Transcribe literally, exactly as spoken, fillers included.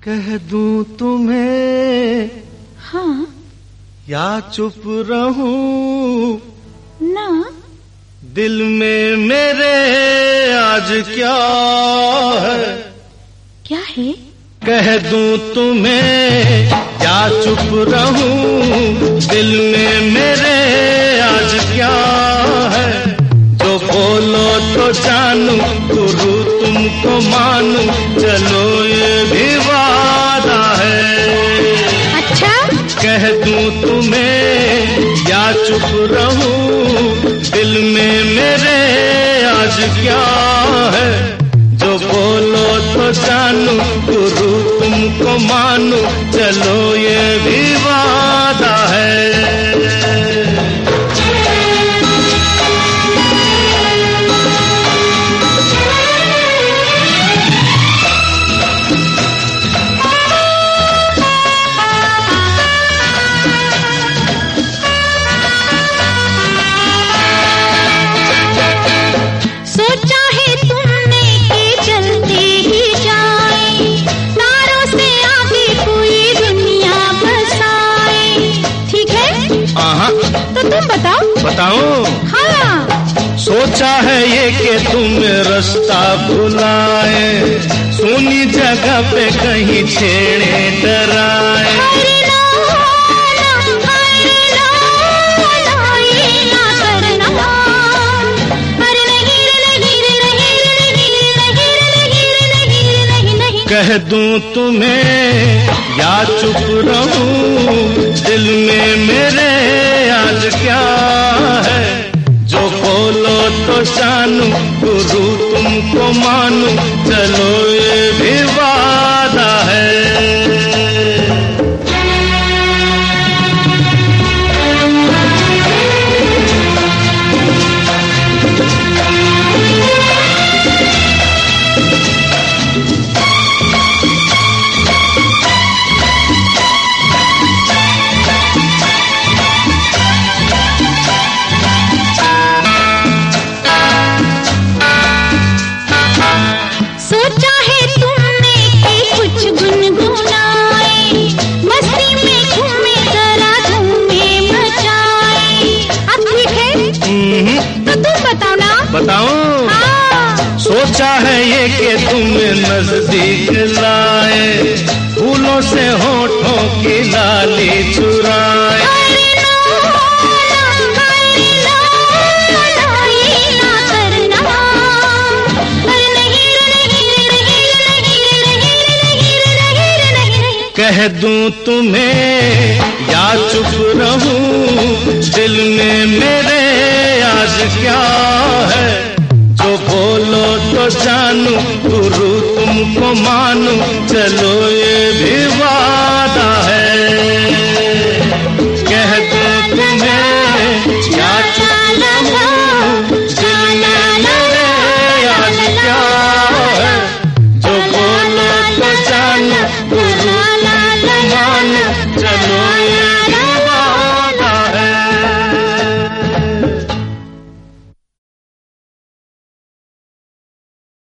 कह दूं तुम्हें हाँ या चुप रहूं ना, दिल में मेरे आज क्या है? क्या है? कह दूं तुम्हें या चुप रहूं, दिल में मेरे आज क्या है? जो बोलो तो जानूं, गुरु तुमको मानूं, चलो ये भी वादा है। अच्छा? कह दूं तुम्हें या चुप रहूं, दिल में मेरे आज क्या है? जो बोलो तो जानूं, गुरु तुमको मानूं, चलो ये भी वादा है। तो तुम बताओ। बताऊं? हाँ। सोचा है ये कि तुम रास्ता भुलाए, सुनी जगह पे कहीं छेड़े डराए। कह दूं तुम्हें या चुप रहूं, दिल में मेरे आज क्या है? जो बोलो तो जानूं, गुरु तुमको मानूं, चलो ये भी वादा है। बताऊं? हाँ। सोचा है ये कि तुम्हें नजदीक लाए, फूलों से होठों की लाली चुराए। कह दूं तुम्हें या चुप रहूं, दिल में मेरे आज क्या है? जो बोलो तो जानूं, गुरु तुमको मानूं, चलो ये भी